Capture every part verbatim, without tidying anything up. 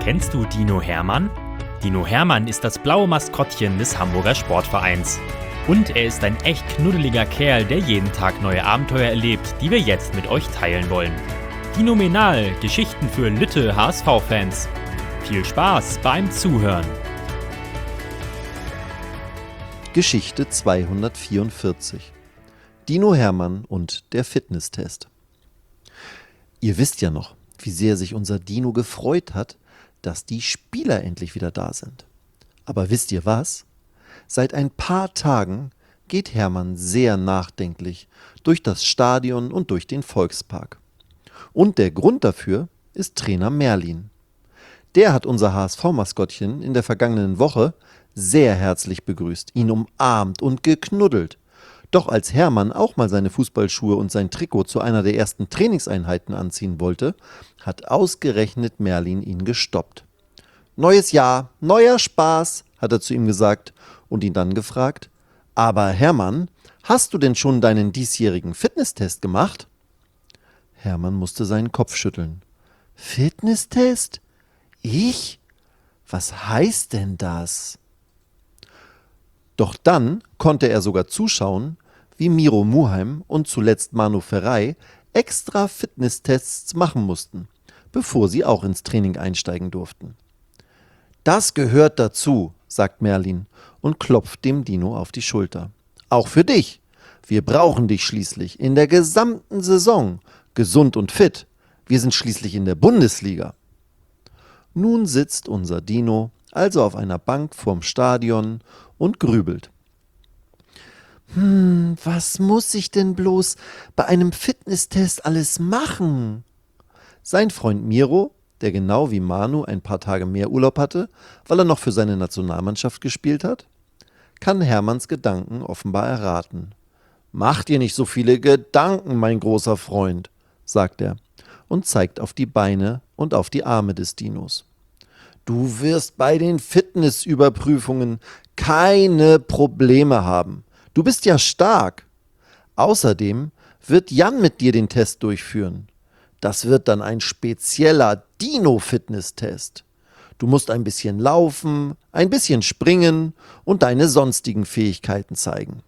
Kennst du Dino Hermann? Dino Hermann ist das blaue Maskottchen des Hamburger Sportvereins. Und er ist ein echt knuddeliger Kerl, der jeden Tag neue Abenteuer erlebt, die wir jetzt mit euch teilen wollen. Dinomenal, Geschichten für Lütte H S V-Fans. Viel Spaß beim Zuhören. Geschichte zweihundertvierundvierzig. Dino Hermann und der Fitnesstest. Ihr wisst ja noch, wie sehr sich unser Dino gefreut hat, dass die Spieler endlich wieder da sind. Aber wisst ihr was? Seit ein paar Tagen geht Hermann sehr nachdenklich durch das Stadion und durch den Volkspark. Und der Grund dafür ist Trainer Merlin. Der hat unser H S V-Maskottchen in der vergangenen Woche sehr herzlich begrüßt, ihn umarmt und geknuddelt. Doch als Hermann auch mal seine Fußballschuhe und sein Trikot zu einer der ersten Trainingseinheiten anziehen wollte, hat ausgerechnet Merlin ihn gestoppt. »Neues Jahr, neuer Spaß«, hat er zu ihm gesagt und ihn dann gefragt, »Aber Hermann, hast du denn schon deinen diesjährigen Fitnesstest gemacht?« Hermann musste seinen Kopf schütteln. »Fitnesstest? Ich? Was heißt denn das?« Doch dann konnte er sogar zuschauen, wie Miro Muheim und zuletzt Manu Ferrei extra Fitnesstests machen mussten, bevor sie auch ins Training einsteigen durften. »Das gehört dazu«, sagt Merlin und klopft dem Dino auf die Schulter. »Auch für dich. Wir brauchen dich schließlich in der gesamten Saison, gesund und fit. Wir sind schließlich in der Bundesliga.« Nun sitzt unser Dino also auf einer Bank vorm Stadion und grübelt. Hm, was muss ich denn bloß bei einem Fitnesstest alles machen? Sein Freund Miro, der genau wie Manu ein paar Tage mehr Urlaub hatte, weil er noch für seine Nationalmannschaft gespielt hat, kann Hermanns Gedanken offenbar erraten. »Mach dir nicht so viele Gedanken, mein großer Freund«, sagt er und zeigt auf die Beine und auf die Arme des Dinos. »Du wirst bei den Fitnessüberprüfungen keine Probleme haben. Du bist ja stark. Außerdem wird Jan mit dir den Test durchführen. Das wird dann ein spezieller Dino-Fitness-Test. Du musst ein bisschen laufen, ein bisschen springen und deine sonstigen Fähigkeiten zeigen.«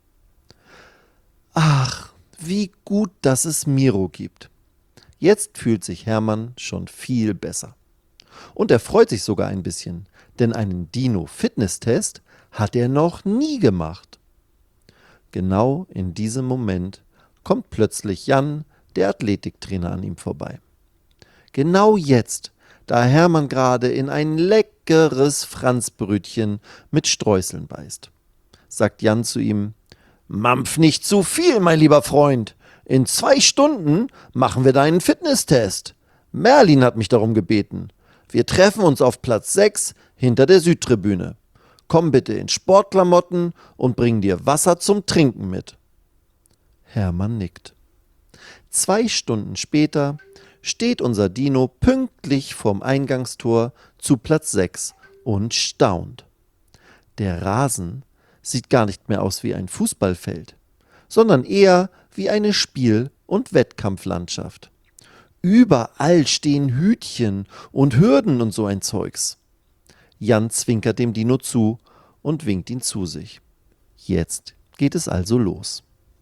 Ach, wie gut, dass es Miro gibt. Jetzt fühlt sich Hermann schon viel besser. Und er freut sich sogar ein bisschen, denn einen Dino-Fitness-Test hat er noch nie gemacht. Genau in diesem Moment kommt plötzlich Jan, der Athletiktrainer, an ihm vorbei. Genau jetzt, da Hermann gerade in ein leckeres Franzbrötchen mit Streuseln beißt, sagt Jan zu ihm: »Mampf nicht zu viel, mein lieber Freund. In zwei Stunden machen wir deinen Fitnesstest. Merlin hat mich darum gebeten. Wir treffen uns auf Platz sechs hinter der Südtribüne. Komm bitte in Sportklamotten und bring dir Wasser zum Trinken mit.« Hermann nickt. Zwei Stunden später steht unser Dino pünktlich vorm Eingangstor zu Platz sechs und staunt. Der Rasen sieht gar nicht mehr aus wie ein Fußballfeld, sondern eher wie eine Spiel- und Wettkampflandschaft. Überall stehen Hütchen und Hürden und so ein Zeugs. Jan zwinkert dem Dino zu und winkt ihn zu sich. Jetzt geht es also los.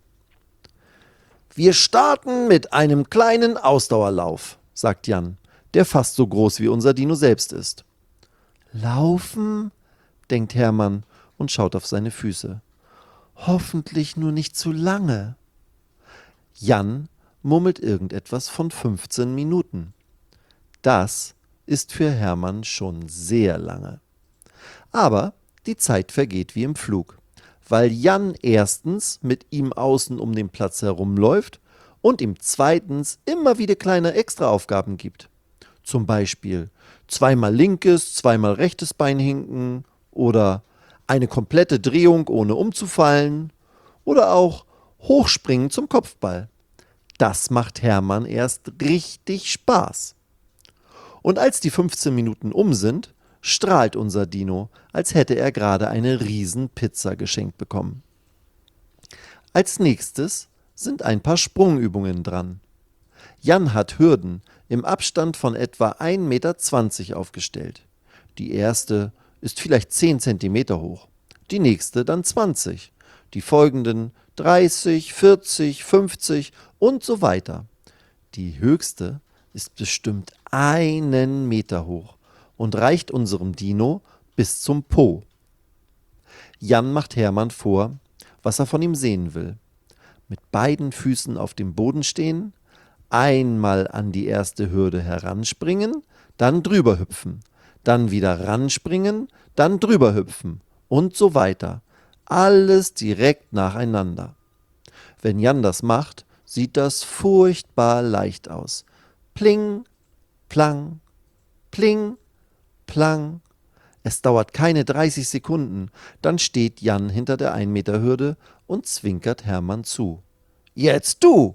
»Wir starten mit einem kleinen Ausdauerlauf«, sagt Jan, der fast so groß wie unser Dino selbst ist. »Laufen?«, denkt Hermann und schaut auf seine Füße. »Hoffentlich nur nicht zu lange.« Jan murmelt irgendetwas von fünfzehn Minuten. Das ist für Hermann schon sehr lange. Aber die Zeit vergeht wie im Flug, weil Jan erstens mit ihm außen um den Platz herumläuft und ihm zweitens immer wieder kleine Extraaufgaben gibt. Zum Beispiel zweimal linkes, zweimal rechtes Bein hinken oder eine komplette Drehung ohne umzufallen oder auch Hochspringen zum Kopfball. Das macht Hermann erst richtig Spaß. Und als die fünfzehn Minuten um sind, strahlt unser Dino, als hätte er gerade eine Riesenpizza geschenkt bekommen. Als nächstes sind ein paar Sprungübungen dran. Jan hat Hürden im Abstand von etwa ein Meter zwanzig aufgestellt. Die erste ist vielleicht zehn Zentimeter hoch, die nächste dann zwanzig, die folgenden dreißig, vierzig, fünfzig und so weiter. Die höchste ist bestimmt einen Meter hoch und reicht unserem Dino bis zum Po. Jan macht Hermann vor, was er von ihm sehen will. Mit beiden Füßen auf dem Boden stehen, einmal an die erste Hürde heranspringen, dann drüber hüpfen, dann wieder ranspringen, dann drüber hüpfen und so weiter. Alles direkt nacheinander. Wenn Jan das macht, sieht das furchtbar leicht aus. Pling, plang, pling, plang. Es dauert keine dreißig Sekunden, dann steht Jan hinter der ein Meter Hürde und zwinkert Hermann zu. Jetzt du!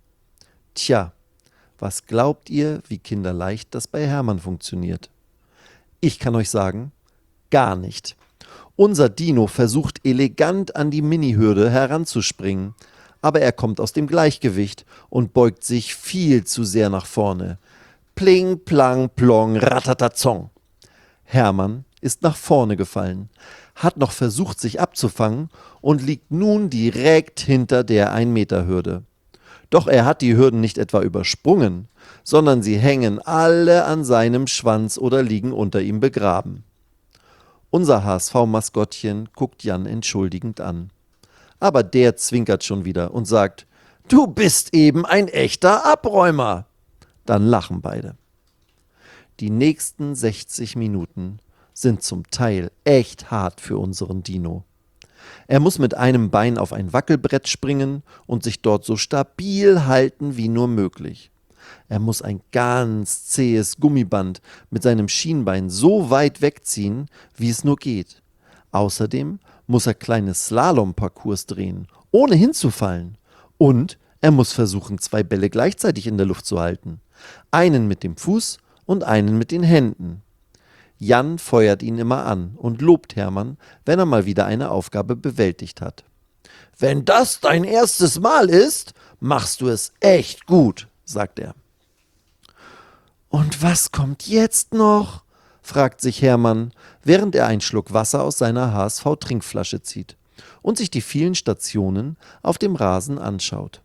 Tja, was glaubt ihr, wie kinderleicht das bei Hermann funktioniert? Ich kann euch sagen, gar nicht. Unser Dino versucht elegant an die Mini-Hürde heranzuspringen, aber er kommt aus dem Gleichgewicht und beugt sich viel zu sehr nach vorne. Pling, plang, plong, ratatatong. Hermann ist nach vorne gefallen, hat noch versucht, sich abzufangen und liegt nun direkt hinter der ein Meter Hürde. Doch er hat die Hürden nicht etwa übersprungen, sondern sie hängen alle an seinem Schwanz oder liegen unter ihm begraben. Unser H S V-Maskottchen guckt Jan entschuldigend an. Aber der zwinkert schon wieder und sagt, »Du bist eben ein echter Abräumer!« Dann lachen beide. Die nächsten sechzig Minuten sind zum Teil echt hart für unseren Dino. Er muss mit einem Bein auf ein Wackelbrett springen und sich dort so stabil halten wie nur möglich. Er muss ein ganz zähes Gummiband mit seinem Schienbein so weit wegziehen, wie es nur geht. Außerdem muss er kleine Slalom-Parcours drehen, ohne hinzufallen. Und er muss versuchen, zwei Bälle gleichzeitig in der Luft zu halten. Einen mit dem Fuß und einen mit den Händen. Jan feuert ihn immer an und lobt Hermann, wenn er mal wieder eine Aufgabe bewältigt hat. »Wenn das dein erstes Mal ist, machst du es echt gut«, sagt er. »Und was kommt jetzt noch?«, fragt sich Hermann, während er einen Schluck Wasser aus seiner H S V-Trinkflasche zieht und sich die vielen Stationen auf dem Rasen anschaut.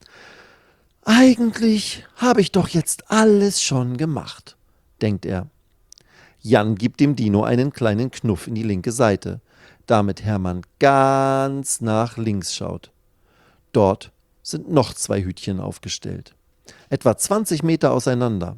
»Eigentlich habe ich doch jetzt alles schon gemacht«, denkt er. Jan gibt dem Dino einen kleinen Knuff in die linke Seite, damit Hermann ganz nach links schaut. Dort sind noch zwei Hütchen aufgestellt, etwa zwanzig Meter auseinander.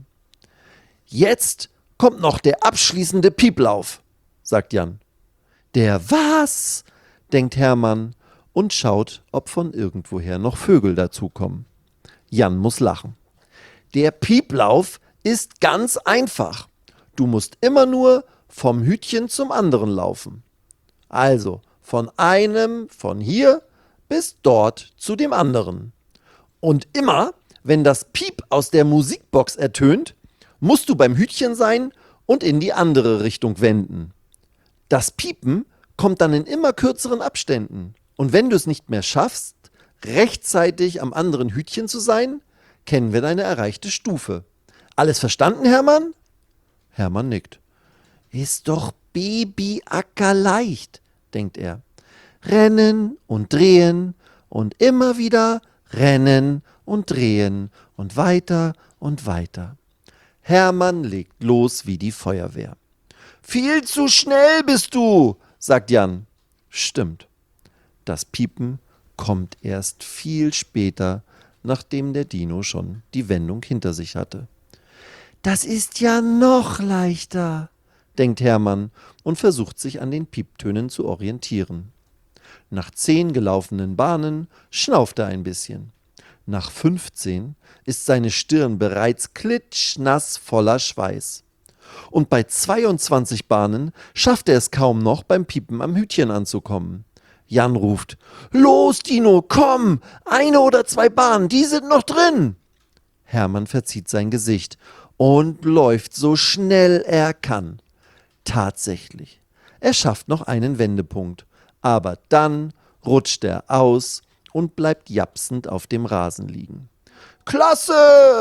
»Jetzt kommt noch der abschließende Pieplauf«, sagt Jan. »Der was?«, denkt Hermann und schaut, ob von irgendwoher noch Vögel dazukommen. Jan muss lachen. »Der Pieplauf ist ganz einfach. Du musst immer nur vom Hütchen zum anderen laufen. Also von einem von hier bis dort zu dem anderen. Und immer, wenn das Piep aus der Musikbox ertönt, musst du beim Hütchen sein und in die andere Richtung wenden. Das Piepen kommt dann in immer kürzeren Abständen. Und wenn du es nicht mehr schaffst, rechtzeitig am anderen Hütchen zu sein, kennen wir deine erreichte Stufe. Alles verstanden, Hermann?« Hermann nickt. »Ist doch babyackerleicht«, denkt er. »Rennen und drehen und immer wieder rennen und drehen und weiter und weiter.« Hermann legt los wie die Feuerwehr. »Viel zu schnell bist du«, sagt Jan. Stimmt. Das Piepen kommt erst viel später, nachdem der Dino schon die Wendung hinter sich hatte. »Das ist ja noch leichter«, denkt Hermann und versucht sich an den Pieptönen zu orientieren. Nach zehn gelaufenen Bahnen schnauft er ein bisschen. Nach fünfzehn ist seine Stirn bereits klitschnass voller Schweiß. Und bei zweiundzwanzig Bahnen schafft er es kaum noch, beim Piepen am Hütchen anzukommen. Jan ruft, »Los, Dino, komm! Eine oder zwei Bahnen, die sind noch drin!« Hermann verzieht sein Gesicht und läuft so schnell er kann. Tatsächlich, er schafft noch einen Wendepunkt, aber dann rutscht er aus und bleibt japsend auf dem Rasen liegen. »Klasse!«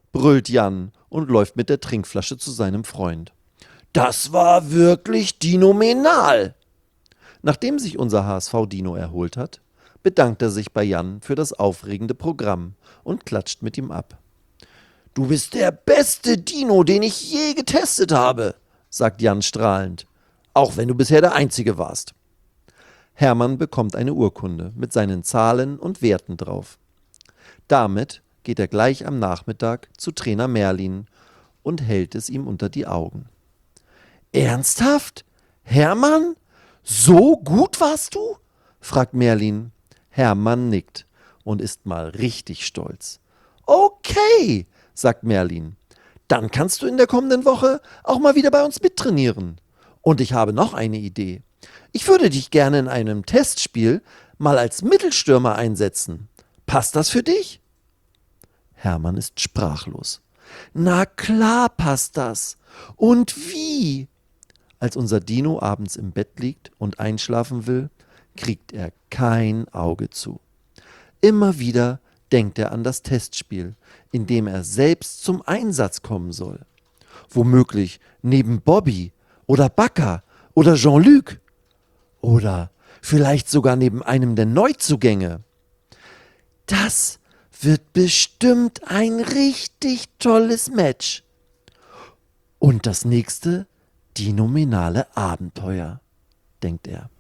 brüllt Jan und läuft mit der Trinkflasche zu seinem Freund. Das war wirklich dinomenal! Nachdem sich unser H S V-Dino erholt hat, bedankt er sich bei Jan für das aufregende Programm und klatscht mit ihm ab. Du bist der beste Dino, den ich je getestet habe, sagt Jan strahlend, auch wenn du bisher der Einzige warst. Hermann bekommt eine Urkunde mit seinen Zahlen und Werten drauf. Damit geht er gleich am Nachmittag zu Trainer Merlin und hält es ihm unter die Augen. Ernsthaft? Hermann? So gut warst du? Fragt Merlin. Hermann nickt und ist mal richtig stolz. Okay, sagt Merlin. Dann kannst du in der kommenden Woche auch mal wieder bei uns mittrainieren. Und ich habe noch eine Idee. Ich würde dich gerne in einem Testspiel mal als Mittelstürmer einsetzen. Passt das für dich? Hermann ist sprachlos. Na klar passt das. Und wie? Als unser Dino abends im Bett liegt und einschlafen will, kriegt er kein Auge zu. Immer wieder denkt er an das Testspiel, in dem er selbst zum Einsatz kommen soll. Womöglich neben Bobby oder Bakker oder Jean-Luc. Oder vielleicht sogar neben einem der Neuzugänge. Das wird bestimmt ein richtig tolles Match. Und das nächste dinominale Abenteuer, denkt er.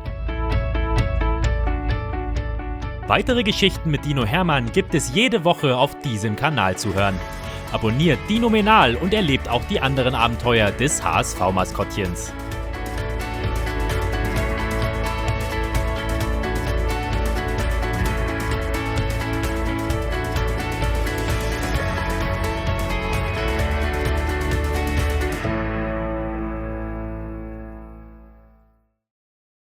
Weitere Geschichten mit Dino Hermann gibt es jede Woche auf diesem Kanal zu hören. Abonniert Dinomenal und erlebt auch die anderen Abenteuer des H S V-Maskottchens.